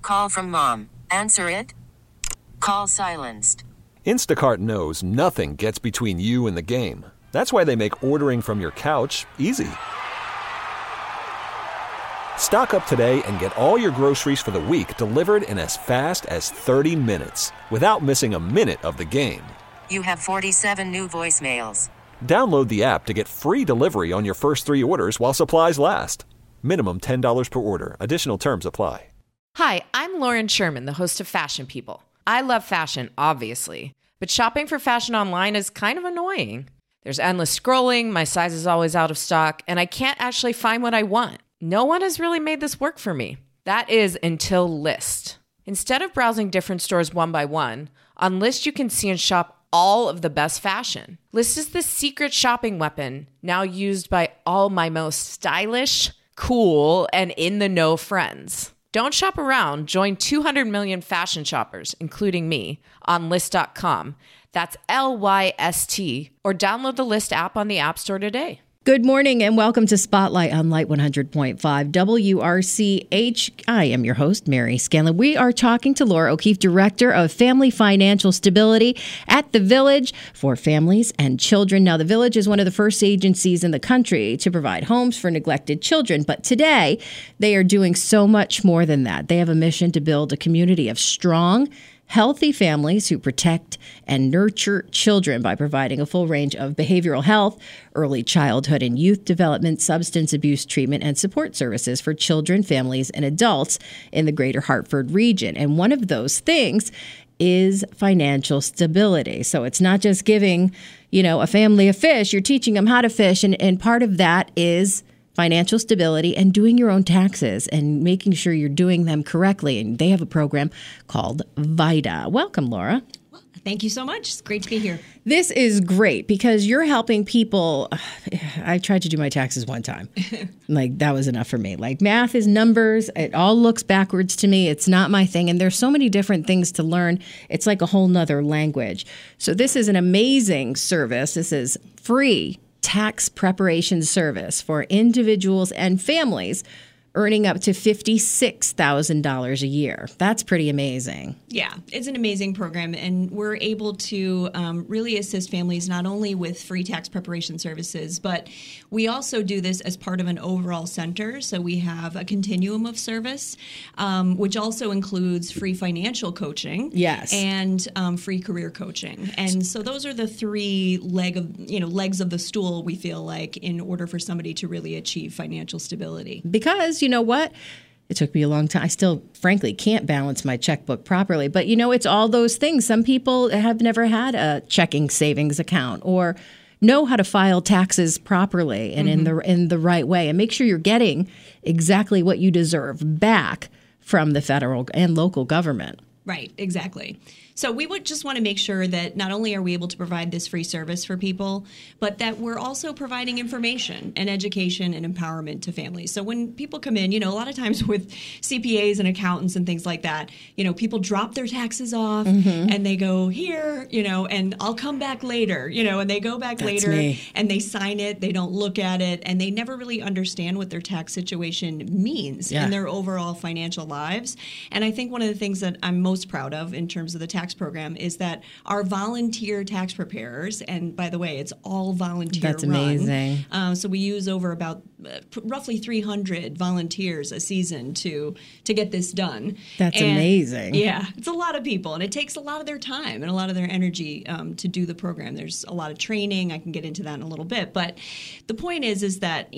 Call from mom. Answer it. Call silenced. Instacart knows nothing gets between you and the game. That's why they make ordering from your couch easy. Stock up today and get all your groceries for the week delivered in as fast as 30 minutes without missing a minute of the game. You have 47 new voicemails. Download the app to get free delivery on your first 3 orders while supplies last. Minimum $10 per order. Additional terms apply. Hi, I'm Lauren Sherman, the host of Fashion People. I love fashion, obviously, but shopping for fashion online is kind of annoying. There's endless scrolling, my size is always out of stock, and I can't actually find what I want. No one has really made this work for me. That is until Lyst. Instead of browsing different stores one by one, on Lyst you can see and shop all of the best fashion. Lyst is the secret shopping weapon now used by all my most stylish, cool, and in-the-know friends. Don't shop around. Join 200 million fashion shoppers, including me, on Lyst.com. That's Lyst, or download the Lyst app on the App Store today. Good morning and welcome to Spotlight on Light 100.5 WRCH. I am your host, Mary Scanlon. We are talking to Laura O'Keefe, Director of Family Financial Stability at The Village for families and children. Now, The Village is one of the first agencies in the country to provide homes for neglected children. But today, they are doing so much more than that. They have a mission to build a community of strong, healthy families who protect and nurture children by providing a full range of behavioral health, early childhood and youth development, substance abuse treatment, and support services for children, families, and adults in the greater Hartford region. And one of those things is financial stability. So it's not just giving, a family a fish, you're teaching them how to fish. And part of that is financial stability and doing your own taxes and making sure you're doing them correctly. And they have a program called VITA. Welcome, Laura. Well, thank you so much. It's great to be here. This is great because you're helping people. I tried to do my taxes one time. That was enough for me. Math is numbers. It all looks backwards to me. It's not my thing. And there's so many different things to learn. It's like a whole nother language. So this is an amazing service. This is free tax preparation service for individuals and families earning up to $56,000 a year. That's pretty amazing. Yeah, it's an amazing program, and we're able to really assist families not only with free tax preparation services, but we also do this as part of an overall center. So we have a continuum of service, which also includes free financial coaching, yes, and free career coaching. And so those are the three legs of the stool, we feel like, in order for somebody to really achieve financial stability. Because you know what? It took me a long time. I still, frankly, can't balance my checkbook properly. But, it's all those things. Some people have never had a checking savings account or know how to file taxes properly and in the right way. And make sure you're getting exactly what you deserve back from the federal and local government. Right, exactly. So we would just want to make sure that not only are we able to provide this free service for people, but that we're also providing information and education and empowerment to families. So when people come in, a lot of times with CPAs and accountants and things like that, people drop their taxes off and they go here, and I'll come back later, and they go back later and they sign it. They don't look at it, and they never really understand what their tax situation means in their overall financial lives. And I think one of the things that I'm most proud of in terms of the tax program is that our volunteer tax preparers, and by the way, it's all volunteer That's amazing. So we use over about roughly 300 volunteers a season to get this done. That's amazing. Yeah, it's a lot of people, and it takes a lot of their time and a lot of their energy to do the program. There's a lot of training. I can get into that in a little bit, but the point is that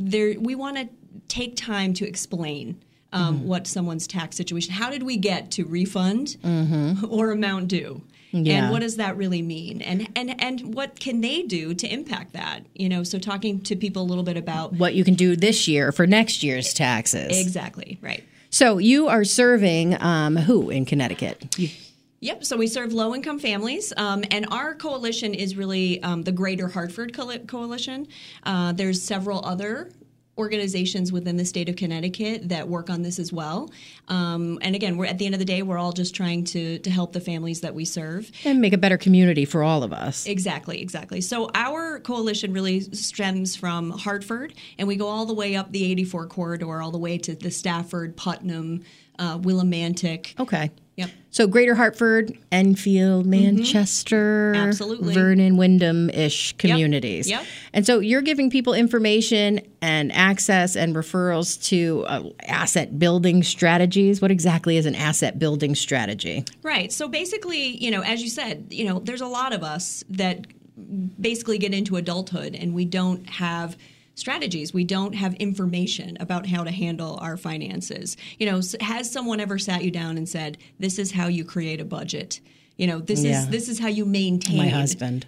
we want to take time to explain what someone's tax situation. How did we get to refund or amount due? Yeah. And what does that really mean? And what can they do to impact that? So talking to people a little bit about what you can do this year for next year's taxes. Exactly, right. So you are serving who in Connecticut? Yep. So we serve low-income families, and our coalition is really the Greater Hartford Coalition. There's several other organizations within the state of Connecticut that work on this as well. And again, we're at the end of the day, we're all just trying to help the families that we serve. And make a better community for all of us. Exactly. So our coalition really stems from Hartford, and we go all the way up the 84 corridor, all the way to the Stafford, Putnam, Willimantic. Okay. Yep. So Greater Hartford, Enfield, Manchester, Absolutely. Vernon, Wyndham-ish communities. Yep. And so you're giving people information and access and referrals to asset building strategies. What exactly is an asset building strategy? Right. So basically, as you said, there's a lot of us that basically get into adulthood and we don't have strategies. We don't have information about how to handle our finances. Has someone ever sat you down and said, this is how you create a budget? This is how you maintain. My husband.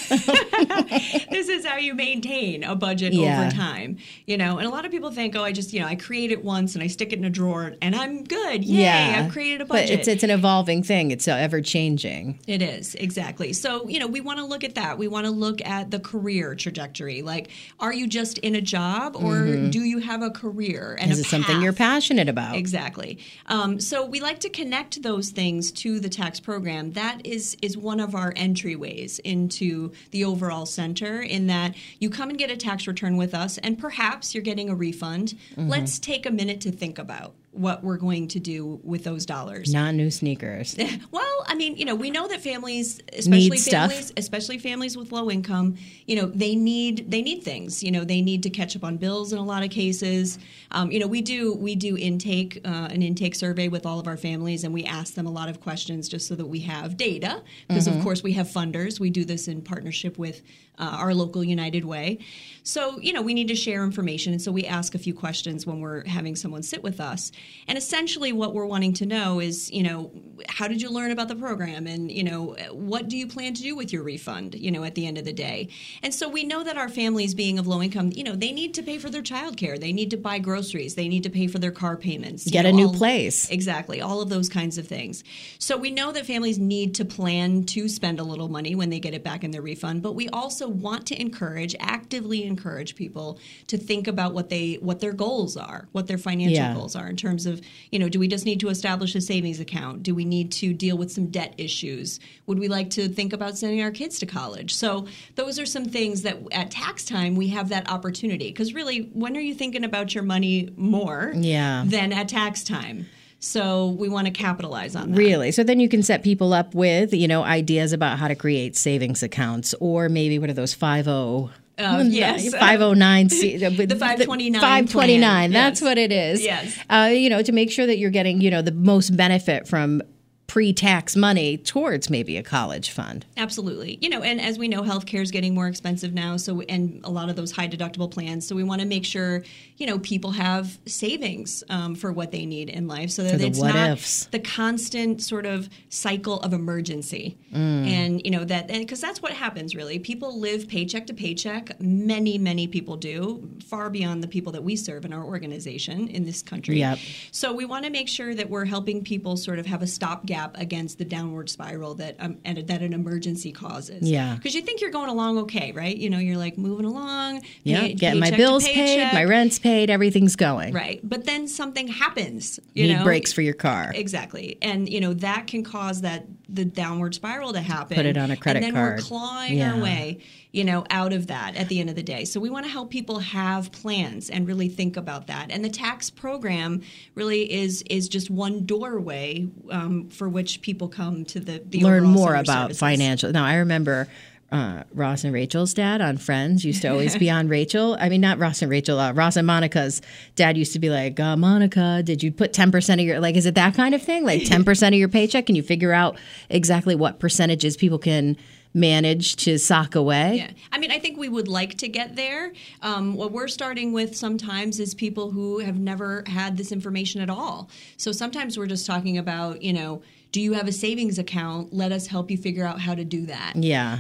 This is how you maintain a budget over time. And a lot of people think, I create it once and I stick it in a drawer and I'm good. Yay, I've created a budget. But it's an evolving thing. It's ever changing. It is, exactly. So, we want to look at that. We want to look at the career trajectory. Like, are you just in a job or do you have a career and is it something you're passionate about? Exactly. So we like to connect those things to the tax program. That is one of our entryways into the overall center, in that you come and get a tax return with us and perhaps you're getting a refund. Let's take a minute to think about what we're going to do with those dollars. Not new sneakers. Well, we know that families, especially families with low income, they need things. They need to catch up on bills in a lot of cases. We do intake an intake survey with all of our families, and we ask them a lot of questions just so that we have data. Because of course we have funders. We do this in partnership with our local United Way. So, we need to share information. And so we ask a few questions when we're having someone sit with us. And essentially what we're wanting to know is, how did you learn about the program? And, what do you plan to do with your refund, at the end of the day? And so we know that our families, being of low income, they need to pay for their childcare. They need to buy groceries. They need to pay for their car payments. Get a new place. Exactly. All of those kinds of things. So we know that families need to plan to spend a little money when they get it back in their refund. But we also want to actively encourage people to think about what their goals are, what their financial goals are, in terms of, do we just need to establish a savings account? Do we need to deal with some debt issues? Would we like to think about sending our kids to college? So those are some things that at tax time we have that opportunity. Because really, when are you thinking about your money more than at tax time? So we want to capitalize on that. Really? So then you can set people up with, ideas about how to create savings accounts, or maybe what are those 509? Yes. 509. The 529. 529. Plan. That's yes. what it is. Yes. To make sure that you're getting, the most benefit from pre-tax money towards maybe a college fund. Absolutely. And as we know, healthcare is getting more expensive now, and a lot of those high deductible plans. So we want to make sure, people have savings for what they need in life, so that it's not the constant sort of cycle of emergency. And, because that's what happens really. People live paycheck to paycheck. Many, many people do, far beyond the people that we serve in our organization in this country. Yep. So we want to make sure that we're helping people sort of have a stopgap against the downward spiral that an emergency causes. Yeah. Because you think you're going along okay, right? You're like moving along. Getting my bills paid, my rent's paid, everything's going. Right. But then something happens. You need brakes for your car. Exactly. And, that can cause the downward spiral to happen. Put it on a credit card. And then we're clawing our way, out of that at the end of the day. So we want to help people have plans and really think about that. And the tax program really is just one doorway for which people come to the learn more center about services. Financial. Now, I remember Ross and Rachel's dad on Friends used to always be on Rachel. I mean, not Ross and Rachel. Ross and Monica's dad used to be like, Monica, did you put 10% of your, like, is it that kind of thing? Like 10% of your paycheck? Can you figure out exactly what percentages people can manage to sock away? Yeah. I mean, I think we would like to get there. What we're starting with sometimes is people who have never had this information at all. So sometimes we're just talking about, do you have a savings account? Let us help you figure out how to do that. Yeah.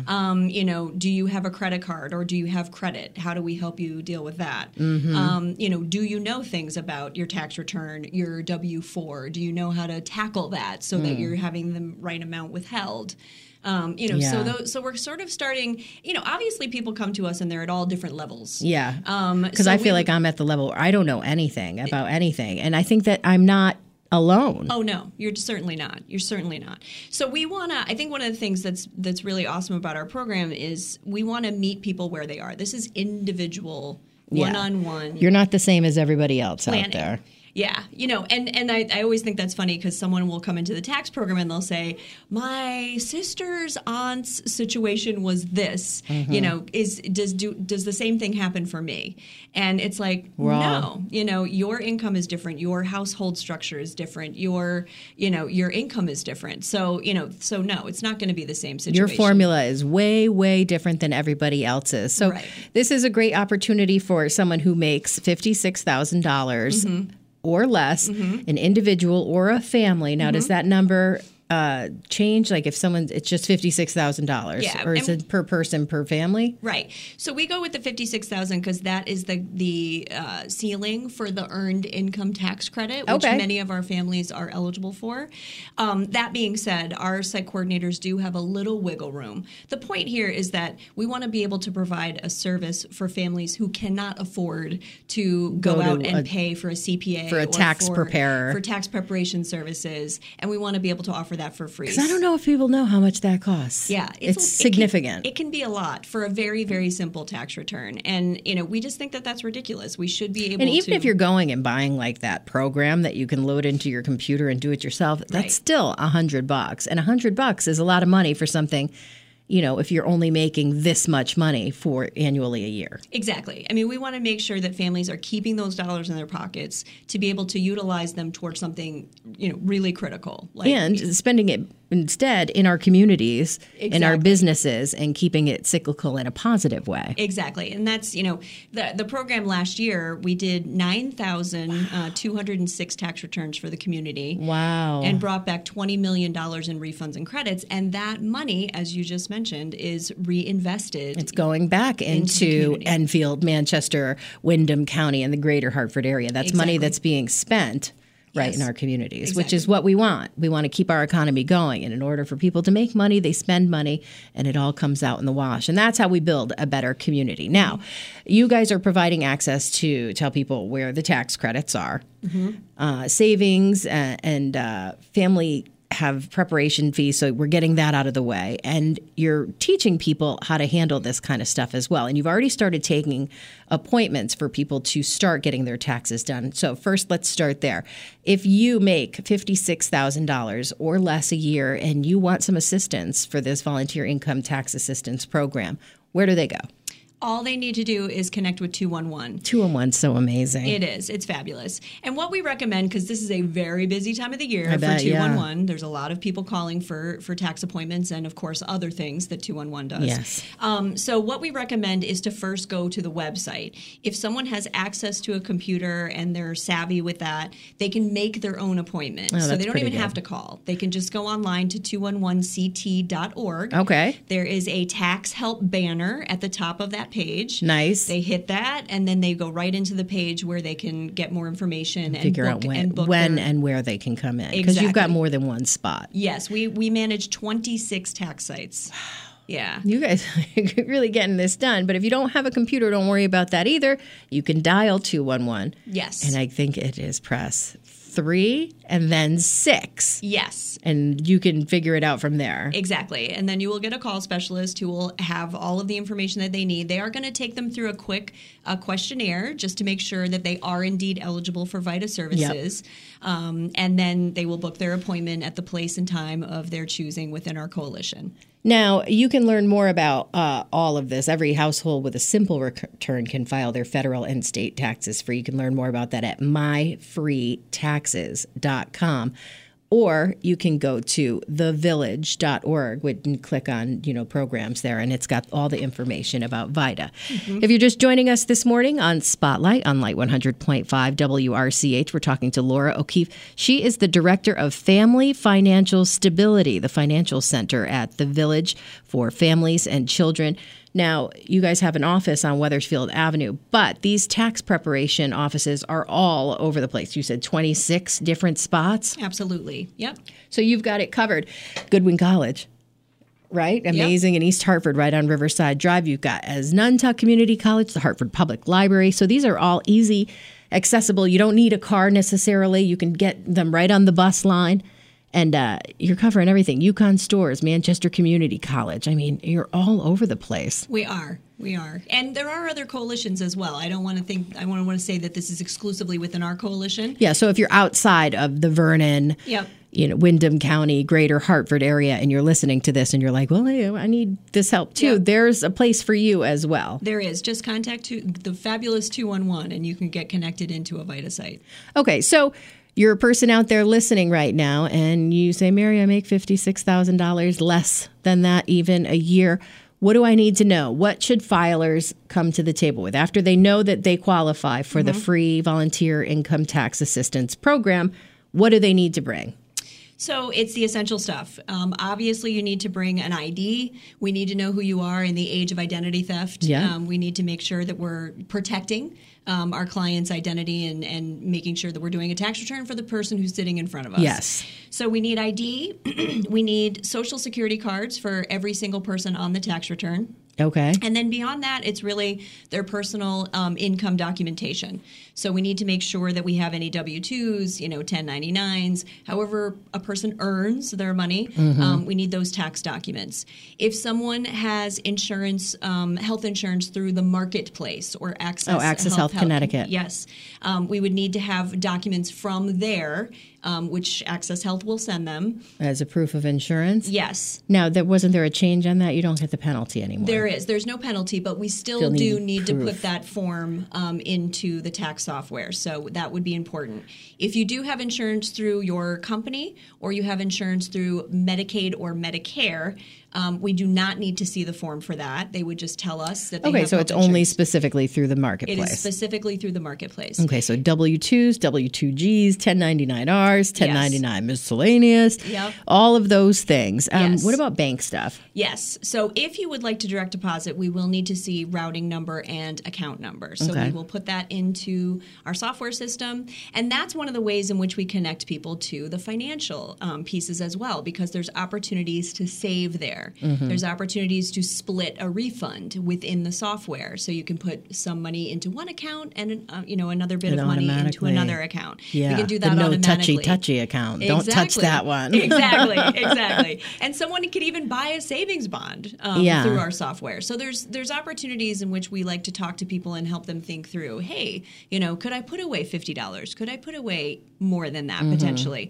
Do you have a credit card or do you have credit? How do we help you deal with that? Mm-hmm. Do you know things about your tax return, your W-4? Do you know how to tackle that so that you're having the right amount withheld? So we're sort of starting, obviously people come to us and they're at all different levels. Yeah. Because I feel like I'm at the level where I don't know anything about anything. And I think that I'm not alone. Oh, no, you're certainly not. You're certainly not. So we want to, I think one of the things that's really awesome about our program is we want to meet people where they are. This is individual, one-on-one. You're not the same as everybody else planning. out there. Yeah, and I always think that's funny because someone will come into the tax program and they'll say, my sister's aunt's situation was this, does the same thing happen for me? And it's like, no, your income is different. Your household structure is different. Your income is different. So no, it's not going to be the same situation. Your formula is way, way different than everybody else's. So this is a great opportunity for someone who makes $56,000 or less, an individual or a family. Now, does that number change? Like if it's just $56,000, or is it per person per family? Right. So we go with the $56,000 because that is the ceiling for the earned income tax credit, which many of our families are eligible for. That being said, our site coordinators do have a little wiggle room. The point here is that we want to be able to provide a service for families who cannot afford to go out and pay for a CPA, for a tax preparer, for tax preparation services, and we want to be able to offer that for free. Because I don't know if people know how much that costs. Yeah. It's significant. It can be a lot for a very, very simple tax return. And, we just think that that's ridiculous. We should be able to. And even if you're going and buying like that program that you can load into your computer and do it yourself, that's still $100. And $100 is a lot of money for something, if you're only making this much money for annually a year. Exactly. I mean, we want to make sure that families are keeping those dollars in their pockets to be able to utilize them towards something, really critical. And spending it instead in our communities, in our businesses, and keeping it cyclical in a positive way. Exactly. And that's, the program last year, we did 9,206 tax returns for the community. Wow. And brought back $20 million in refunds and credits. And that money, as you just mentioned, is reinvested. It's going back into Enfield, Manchester, Windham County, and the greater Hartford area. That's money that's being spent in our communities, which is what we want. We want to keep our economy going. And in order for people to make money, they spend money, and it all comes out in the wash. And that's how we build a better community. Now, you guys are providing access to tell people where the tax credits are, savings, and family have preparation fees, so we're getting that out of the way. And you're teaching people how to handle this kind of stuff as well. And you've already started taking appointments for people to start getting their taxes done. So first, let's start there. If you make $56,000 or less a year and you want some assistance for this volunteer income tax assistance program, where do they go? All they need to do is connect with 211. 211's so amazing. It is. It's fabulous. And what we recommend, because this is a very busy time of the year for 211, there's a lot of people calling for tax appointments and, of course, other things that 211 does. Yes. So what we recommend is to first go to the website. If someone has access to a computer and they're savvy with that, they can make their own appointment. So they don't even have to call. They can just go online to 211ct.org. Okay. There is a tax help banner at the top of that page. Nice. They hit that, and then they go right into the page where they can get more information and figure out when and where they can come in. Because you've got more than one spot. Yes, we manage 26 tax sites. Yeah. You guys are really getting this done. But if you don't have a computer, don't worry about that either. You can dial 211. Yes. And I think it is press 3 and then 6. Yes. And you can figure it out from there. Exactly. And then you will get a call specialist who will have all of the information that they need. They are going to take them through a quick questionnaire just to make sure that they are indeed eligible for VITA services. Yep. And then they will book their appointment at the place and time of their choosing within our coalition. Now, you can learn more about all of this. Every household with a simple return can file their federal and state taxes free. You can learn more about that at myfreetaxes.com. Or you can go to thevillage.org and click on, programs there, and it's got all the information about VITA. Mm-hmm. If you're just joining us this morning on Spotlight on Light 100.5 WRCH, we're talking to Laura O'Keefe. She is the Director of Family Financial Stability, the financial center at the Village for Families and Children. Now, you guys have an office on Wethersfield Avenue, but these tax preparation offices are all over the place. You said 26 different spots? Absolutely. Yep. So you've got it covered. Goodwin College, right? Amazing. Yep. In East Hartford, right on Riverside Drive. You've got Asnuntuck Community College, the Hartford Public Library. So these are all easy, accessible. You don't need a car necessarily. You can get them right on the bus line. And you're covering everything. Yukon Stores, Manchester Community College. I mean, you're all over the place. We are. We are. And there are other coalitions as well. I want to say that this is exclusively within our coalition. Yeah, so if you're outside of the Vernon, Yep. Windham County, Greater Hartford area, and you're listening to this and you're like, well, hey, I need this help too, Yep. there's a place for you as well. There is. Just contact the fabulous 211 and you can get connected into a VITA site. Okay, so you're a person out there listening right now and you say, Mary, I make $56,000 less than that even a year. What do I need to know? What should filers come to the table with after they know that they qualify for the free volunteer income tax assistance program? What do they need to bring? So it's the essential stuff. Obviously, you need to bring an ID. We need to know who you are in the age of identity theft. Yeah. We need to make sure that we're protecting our client's identity and making sure that we're doing a tax return for the person who's sitting in front of us. Yes. So we need ID. We need Social Security cards for every single person on the tax return. Okay. And then beyond that, it's really their personal income documentation. So we need to make sure that we have any W-2s, 1099s, however a person earns their money. We need those tax documents. If someone has insurance, health insurance through the marketplace or Access Health Connecticut. Yes. We would need to have documents from there, which Access Health will send them. As a proof of insurance? Yes. Now, wasn't there a change on that? You don't get the penalty anymore. There is. There's no penalty, but we still do need to put that form into the tax software. So that would be important. If you do have insurance through your company or you have insurance through Medicaid or Medicare, we do not need to see the form for that. They would just tell us that they have so health it's only insurance. specifically through the It marketplace. is specifically through the marketplace. Okay, so W-2s, W-2Gs, 1099Rs, 1099 miscellaneous, Yep. all of those things. Yes. What about bank stuff? Yes. So if you would like to direct deposit, we will need to see routing number and account number. So Okay. we will put that into our software system. And that's one of the ways in which we connect people to the financial pieces as well, because there's opportunities to save there. There's opportunities to split a refund within the software. So you can put some money into one account and another bit And of money into automatically. another account. Yeah, We can do that the no automatically. touchy account. Don't touch Exactly. that one. Exactly. And someone could even buy a savings bond Yeah. through our software. So there's opportunities in which we like to talk to people and help them think through, hey, could I put away $50? Could I put away more than that potentially?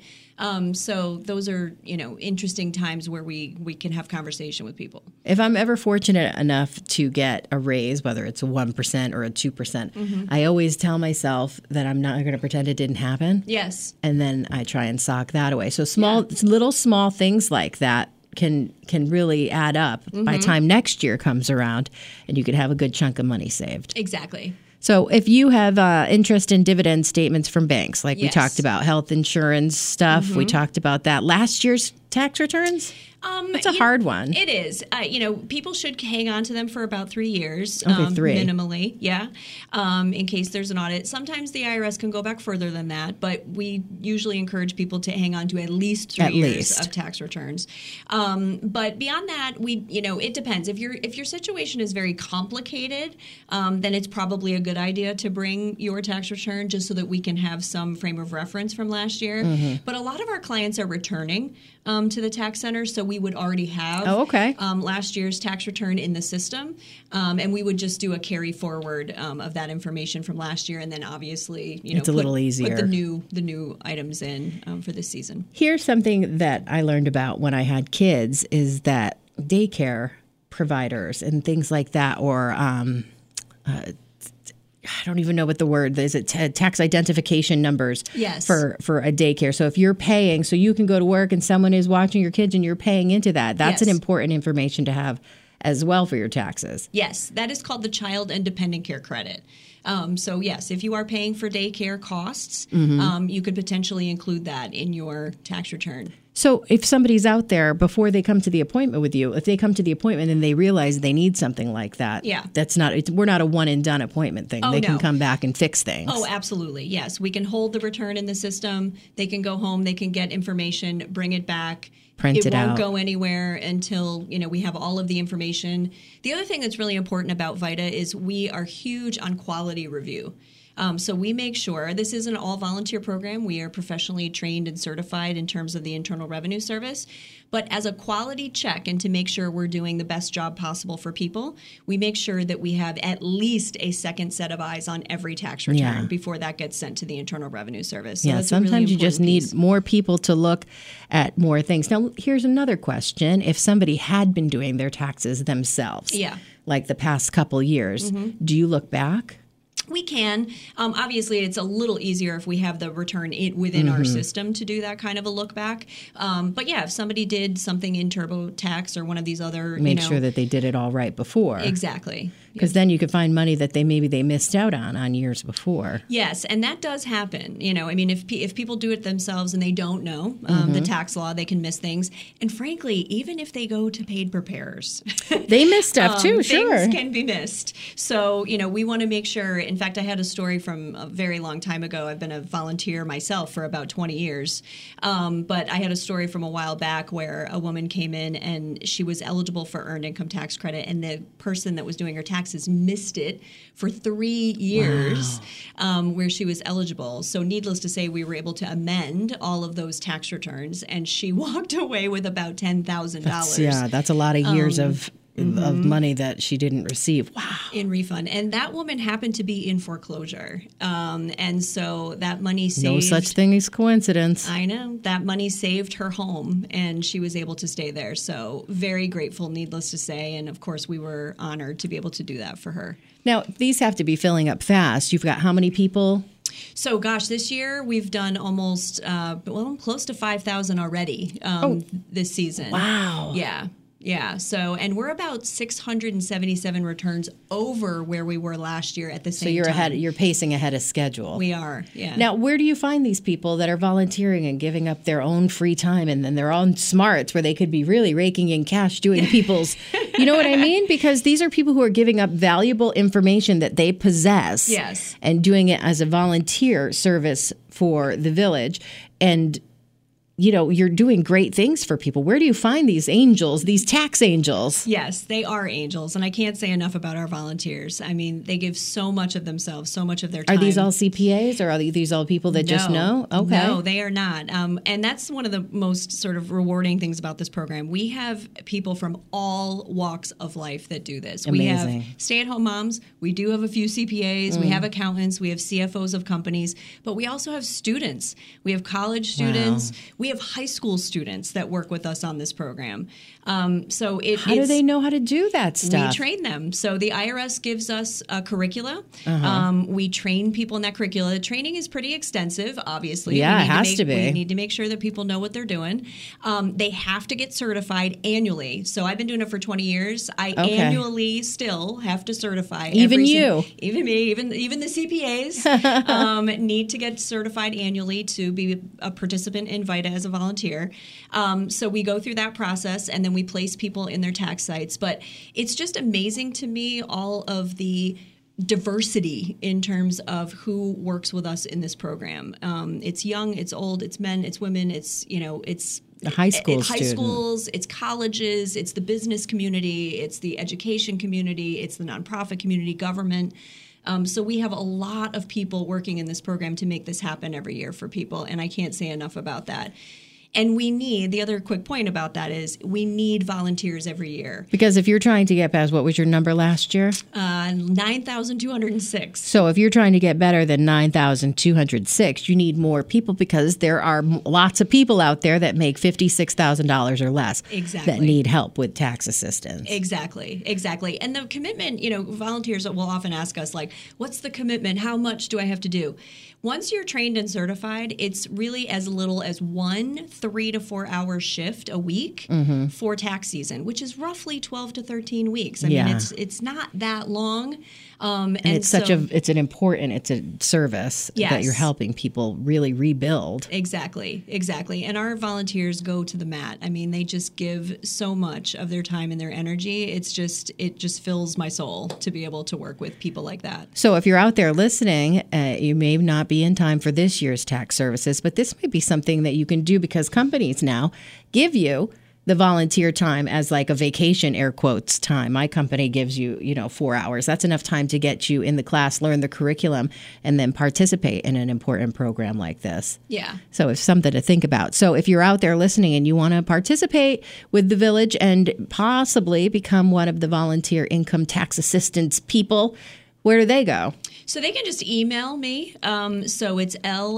So those are, interesting times where we can have conversation with people. If I'm ever fortunate enough to get a raise, whether it's a 1% or a 2%, I always tell myself that I'm not going to pretend it didn't happen. Yes. And then I try and sock that away. So little small things like that can really add up by the time next year comes around, and you could have a good chunk of money saved. Exactly. So if you have interest in dividend statements from banks, like we Yes. talked about, health insurance stuff, we talked about that. Last year's tax returns? It's a hard one. It is. People should hang on to them for about 3 years. Okay, 3. Minimally, yeah, in case there's an audit. Sometimes the IRS can go back further than that, but we usually encourage people to hang on to at least 3 years of tax returns. But beyond that, it depends. If your situation is very complicated, then it's probably a good idea to bring your tax return just so that we can have some frame of reference from last year. But a lot of our clients are returning to the tax center, so we would already have last year's tax return in the system, and we would just do a carry forward of that information from last year, and then obviously it's a little easier. Put the new items in for this season. Here's something that I learned about when I had kids is that daycare providers and things like that, or I don't even know what the word is. It tax identification numbers Yes. for a daycare. So if you're paying, so you can go to work and someone is watching your kids and you're paying into that, that's an Yes. important information to have as well for your taxes. Yes, that is called the Child and Dependent Care Credit. So yes, if you are paying for daycare costs, you could potentially include that in your tax return. So if somebody's out there before they come to the appointment with you, if they come to the appointment and they realize they need something like that, we're not a one and done appointment thing. They can come back and fix things. Oh, absolutely. Yes. We can hold the return in the system. They can go home. They can get information, bring it back. Print it out. It won't go anywhere until, we have all of the information. The other thing that's really important about VITA is we are huge on quality review. So we make sure this is an all-volunteer program. We are professionally trained and certified in terms of the Internal Revenue Service. But as a quality check and to make sure we're doing the best job possible for people, we make sure that we have at least a second set of eyes on every tax return before that gets sent to the Internal Revenue Service. So that's sometimes a really you just important need piece. more people to look at more things. Now, here's another question. If somebody had been doing their taxes themselves, like the past couple years, do you look back? We can. Obviously, it's a little easier if we have the return within our system to do that kind of a look back. But yeah, if somebody did something in TurboTax or one of these other, Make sure that they did it all right before. Exactly. Because then you could find money that they missed out on years before. Yes, and that does happen. I mean, if people do it themselves and they don't know the tax law, they can miss things. And frankly, even if they go to paid preparers, they miss stuff too. Sure, things can be missed. So we want to make sure. In fact, I had a story from a very long time ago. I've been a volunteer myself for about 20 years, but I had a story from a while back where a woman came in and she was eligible for earned income tax credit, and the person that was doing her taxes missed it for 3 years. Where she was eligible. So needless to say, we were able to amend all of those tax returns, and she walked away with about $10,000. Yeah, that's a lot of years of money that she didn't receive. Wow. In refund. And that woman happened to be in foreclosure. And so that money saved... No such thing as coincidence. I know. That money saved her home, and she was able to stay there. So very grateful, needless to say. And of course, we were honored to be able to do that for her. Now, these have to be filling up fast. You've got how many people? So, gosh, this year we've done almost, close to 5,000 already this season. Wow. Yeah. So, and we're about 677 returns over where we were last year at the same time. So you're pacing ahead of schedule. We are, yeah. Now, where do you find these people that are volunteering and giving up their own free time and then their own smarts where they could be really raking in cash doing people's, you know what I mean? Because these are people who are giving up valuable information that they possess. Yes. And doing it as a volunteer service for the village. And you're doing great things for people. Where do you find these angels, these tax angels? Yes, they are angels. And I can't say enough about our volunteers. I mean, they give so much of themselves, so much of their time. Are these all CPAs or are these all people that just know? Okay. No, they are not. And that's one of the most sort of rewarding things about this program. We have people from all walks of life that do this. Amazing. We have stay-at-home moms. We do have a few CPAs. We have accountants. We have CFOs of companies. But we also have students. We have college students. Wow. We have high school students that work with us on this program. How do they know how to do that stuff? We train them. So the IRS gives us a curricula. We train people in that curricula. The training is pretty extensive, obviously. Yeah, it has to be. We need to make sure that people know what they're doing. They have to get certified annually. So I've been doing it for 20 years. I annually still have to certify. Even you. Even me. Even the CPAs need to get certified annually to be a participant in VITA as a volunteer. So we go through that process, and then we place people in their tax sites. But it's just amazing to me, all of the diversity in terms of who works with us in this program. It's young, it's old, it's men, it's women, it's the high schools, it's colleges, it's the business community, it's the education community, it's the nonprofit community, government. So we have a lot of people working in this program to make this happen every year for people, and I can't say enough about that. And the other quick point about that is we need volunteers every year. Because if you're trying to get past, what was your number last year? 9,206. So if you're trying to get better than 9,206, you need more people because there are lots of people out there that make $56,000 or less that need help with tax assistance. Exactly. And the commitment, volunteers will often ask us, like, what's the commitment? How much do I have to do? Once you're trained and certified, it's really as little as 1 3 to 4 hour shift a week for tax season, which is roughly 12 to 13 weeks. I mean, it's not that long. And it's it's a service that you're helping people really rebuild. Exactly. And our volunteers go to the mat. I mean, they just give so much of their time and their energy. It just fills my soul to be able to work with people like that. So if you're out there listening, you may not be in time for this year's tax services, but this might be something that you can do because companies now give you the volunteer time as like a vacation, air quotes, time. My company gives you, 4 hours. That's enough time to get you in the class, learn the curriculum, and then participate in an important program like this. Yeah. So it's something to think about. So if you're out there listening and you want to participate with the Village and possibly become one of the volunteer income tax assistance people, where do they go? So they can just email me. So it's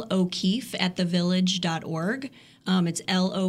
lokeefe@thevillage.org. It's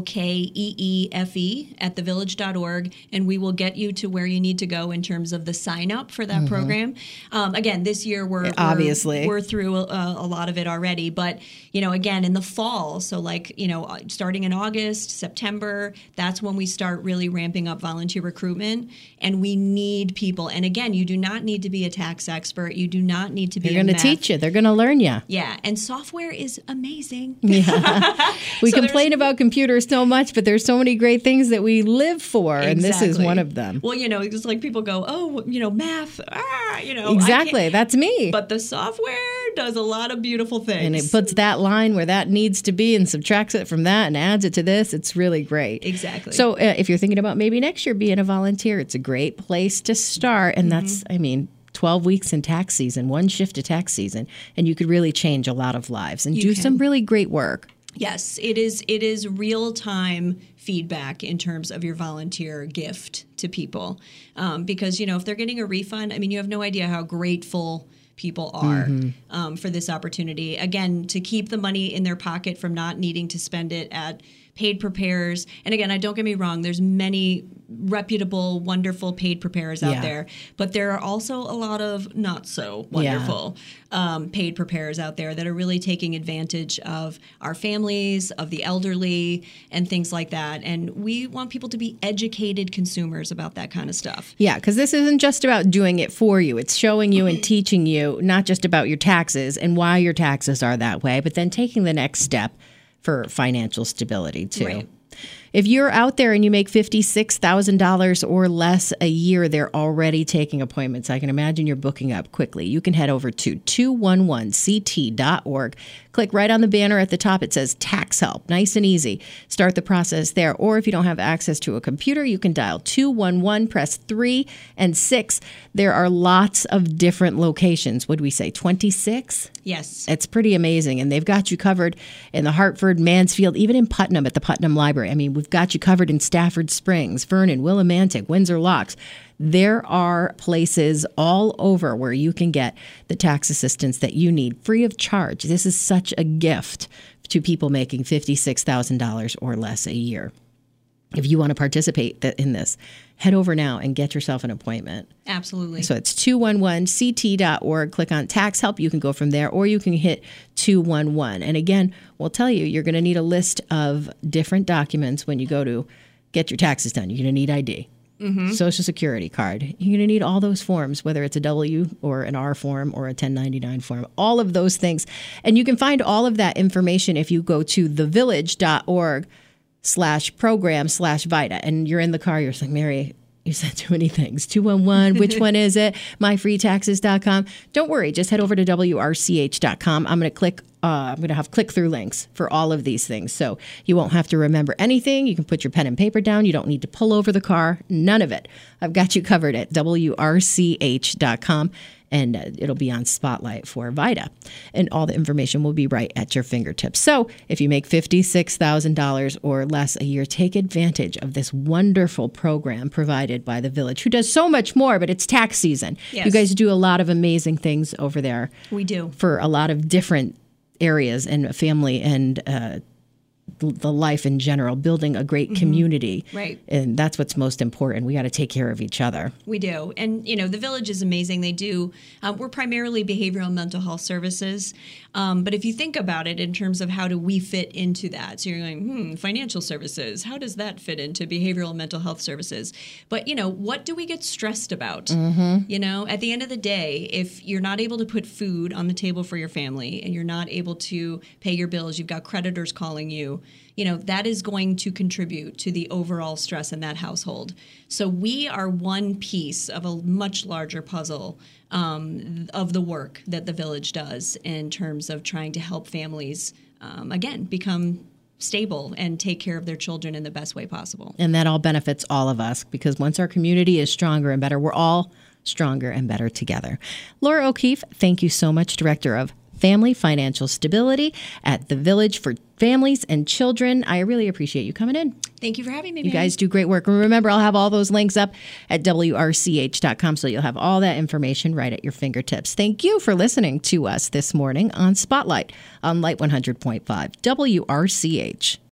LOKEEFE @thevillage.org, and we will get you to where you need to go in terms of the sign up for that program. Again, this year we're through a lot of it already, but again in the fall, so starting in August, September, that's when we start really ramping up volunteer recruitment, and we need people. And again, you do not need to be a tax expert. You do not need to be. They're going to teach you. They're going to learn you. Yeah, and software is amazing. Yeah. We complain about computers so much, but there's so many great things that we live for, and this is one of them. Well, it's like people go, oh, math, Exactly, that's me. But the software does a lot of beautiful things. And it puts that line where that needs to be and subtracts it from that and adds it to this. It's really great. Exactly. So if you're thinking about maybe next year being a volunteer, it's a great place to start. And that's, 12 weeks in tax season, one shift of tax season, and you could really change a lot of lives and do some really great work. Yes, it is real-time feedback in terms of your volunteer gift to people. Because, if they're getting a refund, you have no idea how grateful people are for this opportunity. Again, to keep the money in their pocket from not needing to spend it at paid preparers. And again, don't get me wrong, there's many reputable, wonderful paid preparers out there, but there are also a lot of not so wonderful paid preparers out there that are really taking advantage of our families, of the elderly, and things like that. And we want people to be educated consumers about that kind of stuff. Yeah, because this isn't just about doing it for you. It's showing you and teaching you not just about your taxes and why your taxes are that way, but then taking the next step for financial stability too. Right. If you're out there and you make $56,000 or less a year, they're already taking appointments. I can imagine you're booking up quickly. You can head over to 211ct.org. Click right on the banner at the top. It says Tax Help. Nice and easy. Start the process there. Or if you don't have access to a computer, you can dial 211, press 3 and 6. There are lots of different locations. Would we say 26? Yes. It's pretty amazing. And they've got you covered in the Hartford, Mansfield, even in Putnam at the Putnam Library. We've got you covered in Stafford Springs, Vernon, Willimantic, Windsor Locks. There are places all over where you can get the tax assistance that you need free of charge. This is such a gift to people making $56,000 or less a year. If you want to participate in this, head over now and get yourself an appointment. Absolutely. So it's 211ct.org. Click on Tax Help. You can go from there, or you can hit 211. And again, we'll tell you, you're going to need a list of different documents when you go to get your taxes done. You're going to need ID, Social Security card. You're going to need all those forms, whether it's a W or an R form or a 1099 form, all of those things. And you can find all of that information if you go to thevillage.org/program/VITA. And you're in the car, you're saying, Mary, you said too many things. 211, which one is it? myfreetaxes.com. Don't worry, just head over to WRCH.com. I'm going to have click-through links for all of these things. So you won't have to remember anything. You can put your pen and paper down. You don't need to pull over the car. None of it. I've got you covered at WRCH.com. And it'll be on Spotlight for VITA. And all the information will be right at your fingertips. So if you make $56,000 or less a year, take advantage of this wonderful program provided by the Village, who does so much more, but it's tax season. Yes. You guys do a lot of amazing things over there. We do. For a lot of different areas and family and the life in general, building a great community. Right. And that's what's most important. We got to take care of each other. We do. And, the Village is amazing. They do. We're primarily behavioral and mental health services. But if you think about it in terms of how do we fit into that? So you're going, financial services. How does that fit into behavioral and mental health services? But, what do we get stressed about? At the end of the day, if you're not able to put food on the table for your family and you're not able to pay your bills, you've got creditors calling you, that is going to contribute to the overall stress in that household. So we are one piece of a much larger puzzle of the work that the Village does in terms of trying to help families, again, become stable and take care of their children in the best way possible. And that all benefits all of us, because once our community is stronger and better, we're all stronger and better together. Laura O'Keefe, thank you so much, Director of Family Financial Stability at the Village for Families and Children. I really appreciate you coming in. Thank you for having me. You guys do great work. And remember, I'll have all those links up at WRCH.com, so you'll have all that information right at your fingertips. Thank you for listening to us this morning on Spotlight on Light 100.5 WRCH.